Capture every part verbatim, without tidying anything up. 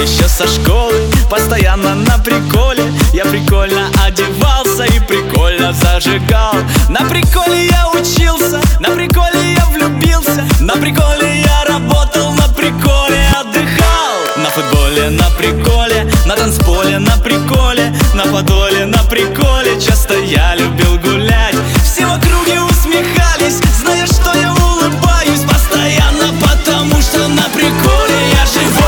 еще со школы, постоянно на приколе. Я прикольно одевался и прикольно зажигал. На приколе я учился, на приколе я влюбился, на приколе я работал, на приколе отдыхал. На футболе, на приколе, на танцполе, на приколе, на подоле, на приколе. Часто я любил гулять. Все в округе усмехались, зная, что я улыбаюсь постоянно, потому что на приколе я живу.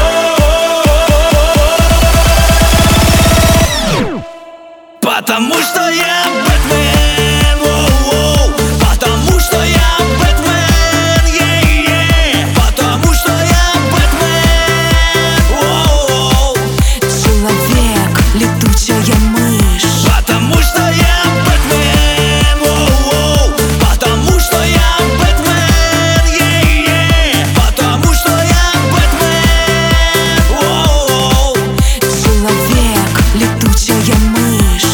Потому что я Бэтмен, воу-воу. Потому что я Бэтмен, е-е. Потому что я Бэтмен, воу-воу. Человек, летучая мышь. Потому что я Бэтмен, воу-воу. Потому что я Бэтмен, е-е. Потому что я Бэтмен, воу-воу. Человек, летучая мышь.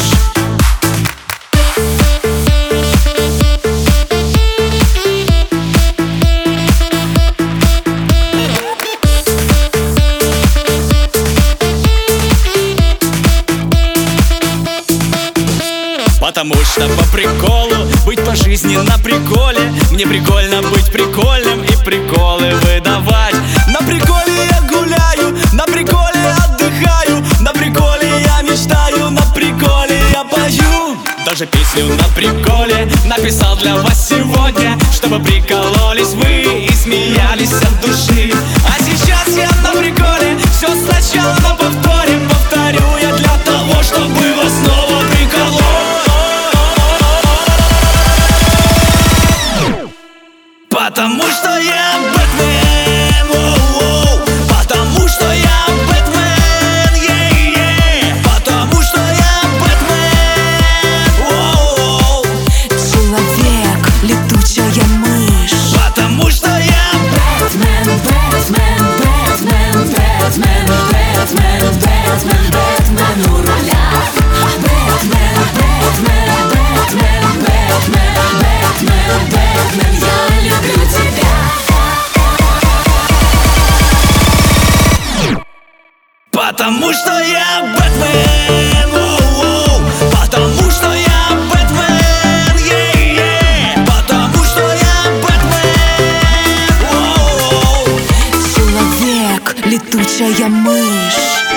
Потому что по приколу быть по жизни на приколе. Мне прикольно быть прикольным и приколы выдавать. На приколе я гуляю, на приколе отдыхаю, на приколе я мечтаю, на приколе я пою. Даже песню на приколе написал для вас сегодня, чтобы прикололись вы и смеялись от души. А сейчас я на приколе, все сначала на повторе. Повторю я для того, чтобы вас снова приколоть. Потому что я Бэтмен, воу-воу. Потому что я Бэтмен, е-е. Потому что я Бэтмен, воу-воу. Человек, летучая мышь. Потому что я Бэтмен, Бэтмен, Бэтмен, Бэтмен, Бэтмен, Бэтмен, Бэтмен у руля. Бэтмен, Бэтмен, Бэтмен, Бэтмен, Бэтмен, Бэтмен, я люблю тебя. Потому что я Бэтмен, воу-воу. Потому что я Бэтмен, е-е. Потому что я Бэтмен, воу-воу. Человек, летучая мышь.